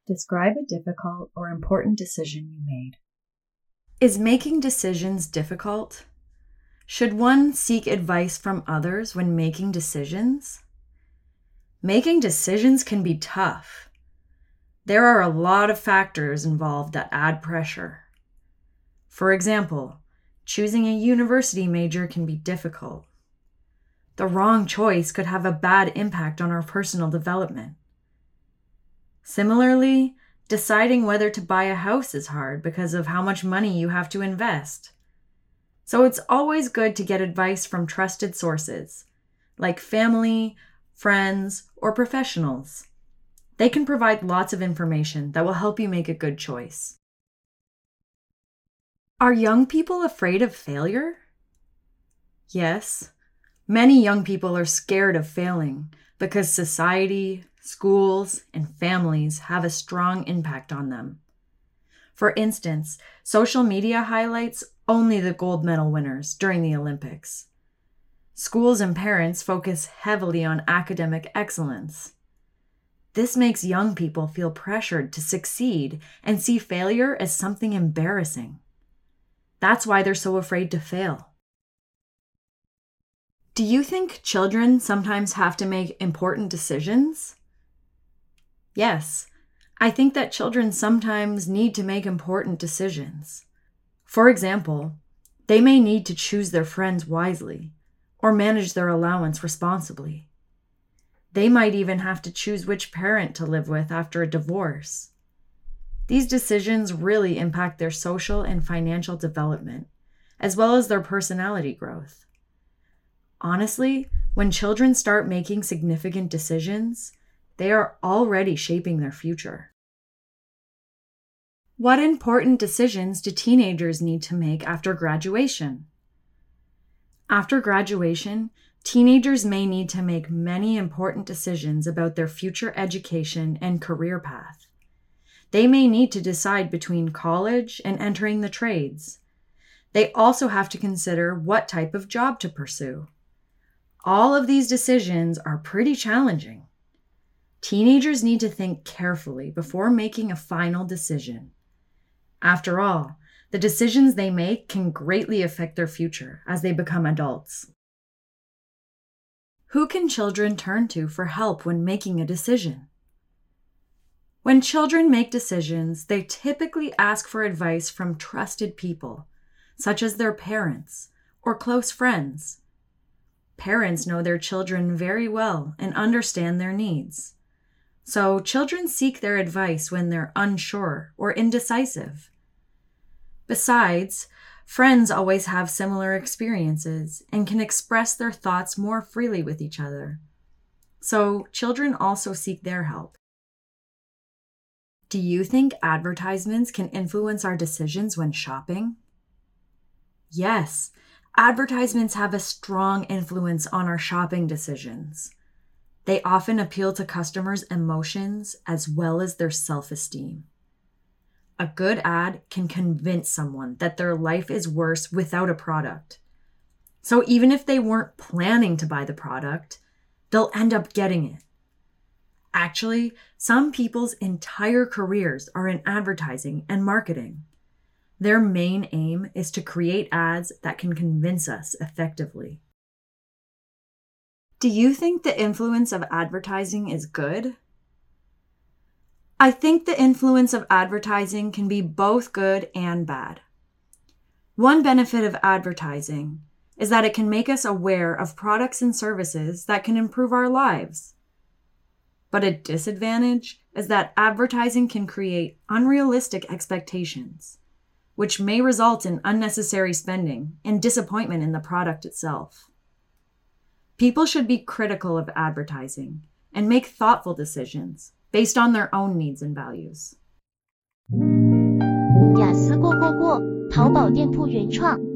Describe a difficult or important decision you made. Is making decisions difficult? Should one seek advice from others when making decisions? Making decisions can be tough. There are a lot of factors involved that add pressure. For example, choosing a university major can be difficult. The wrong choice could have a bad impact on our personal development. Similarly, deciding whether to buy a house is hard because of how much money you have to invest. So it's always good to get advice from trusted sources, like family, friends, or professionals. They can provide lots of information that will help you make a good choice. Are young people afraid of failure? Yes. Many young people are scared of failing because society, schools, and families have a strong impact on them. For instance, social media highlights only the gold medal winners during the Olympics. Schools and parents focus heavily on academic excellence. This makes young people feel pressured to succeed and see failure as something embarrassing. That's why they're so afraid to fail. Do you think children sometimes have to make important decisions? Yes, I think that children sometimes need to make important decisions. For example, they may need to choose their friends wisely or manage their allowance responsibly. They might even have to choose which parent to live with after a divorce. These decisions really impact their social and financial development, as well as their personality growth. Honestly, when children start making significant decisions, they are already shaping their future. What important decisions do teenagers need to make after graduation? After graduation, teenagers may need to make many important decisions about their future education and career path. They may need to decide between college and entering the trades. They also have to consider what type of job to pursue. All of these decisions are pretty challenging. Teenagers need to think carefully before making a final decision. After all, the decisions they make can greatly affect their future as they become adults. Who can children turn to for help when making a decision? When children make decisions, they typically ask for advice from trusted people, such as their parents or close friends. Parents know their children very well and understand their needs. So children seek their advice when they're unsure or indecisive. Besides, friends always have similar experiences and can express their thoughts more freely with each other. So children also seek their help. Do you think advertisements can influence our decisions when shopping? Yes, advertisements have a strong influence on our shopping decisions. They often appeal to customers' emotions as well as their self-esteem. A good ad can convince someone that their life is worse without a product. So even if they weren't planning to buy the product, they'll end up getting it. Actually, some people's entire careers are in advertising and marketing. Their main aim is to create ads that can convince us effectively. Do you think the influence of advertising is good? I think the influence of advertising can be both good and bad. One benefit of advertising is that it can make us aware of products and services that can improve our lives. But a disadvantage is that advertising can create unrealistic expectations, which may result in unnecessary spending and disappointment in the product itself. People should be critical of advertising and make thoughtful decisions based on their own needs and values. 雅思过，淘宝店铺原创